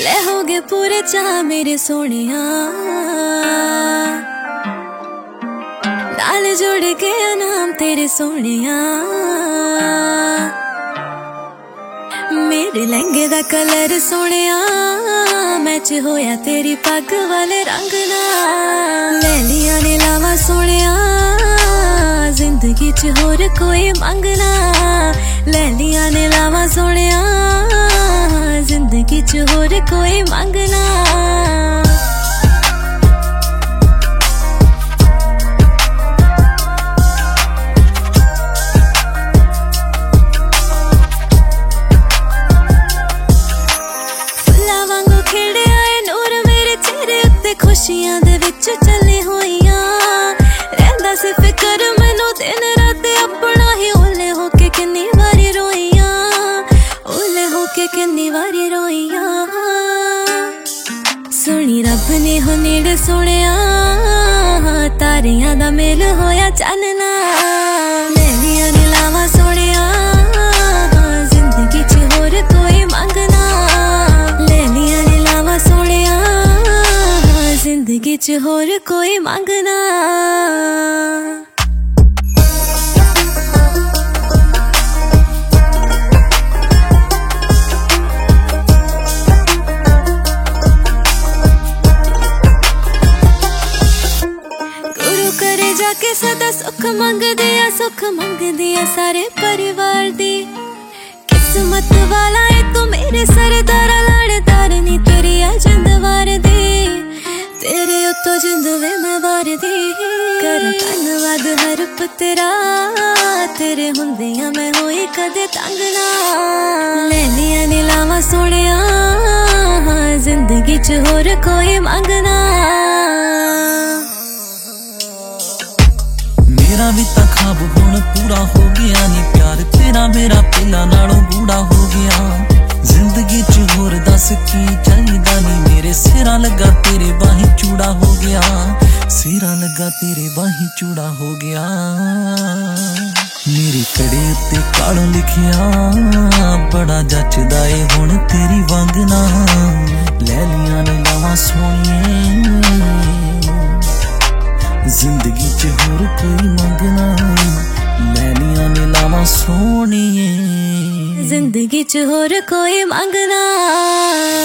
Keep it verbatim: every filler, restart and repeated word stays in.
ले होगे पूरे चाह मेरे सोनिया, नाल जोड़ के नाम तेरे सोनिया। मेरे लहंगे दा कलर सोनिया मैच होया तेरी पग वाले रंग नाल। ले लिया ने लावा सोनिया जिंदगी च होर कोई मंगना। ले लिया ने लावा सोनिया जिंदगी च होर कोई मंगना। खुशियां दे विच चली होइयां रहंदा सी फिकर मैनू दिन रात अपना ही। ओले होके किन्नी वारी रोइयां, ओले होके किन्नी वारी रोइयां। सुनी रब ने हो नेड़े सुनिया तारियां दा मेल होया चानना। ले लिया ने लावा सोनिया जिंदगी च होर कोई मंगना। ले लिया ने लावा सोनिया जिंदगी च होर कोई मंगना। गुरु करे जाके सदा सुख मंगदी आ, सुख मंगदी आ सारे परिवार दी। किस्मत वाला है तू मेरे सरदारा लाड़दार नी तेरी आ जिंद वार दी। तेरे उतो जिंद वे मैं वार दी कर धन्नवाद हर पुत्रा तेरे हुंदियां मैं होई कदे तंग ना। ले लिया ने लावा सोनिया जिंदगी च होर कोई मंगना। मेरा भी ता ख्वाब हुण पूरा हो गया नी प्यार तेरा मेरा पहला नालों बूढ़ा हो गया। जिंदगी च होर दस की चाहिदा नी मेरे सिरा लगा तेरे बाही चूड़ा हो गया। सिरा लगा तेरे बाही चूड़ा हो गया। मेरे कड़े उत्ते कालों लिखिया बड़ा जचदा ए हुण तेरी वांगना। ले लिया ने लावा सोनिए जिंदगी च होर कोई मंगना। ले लिया ने लावा सोनिए जिंदगी च होर कोई मंगना।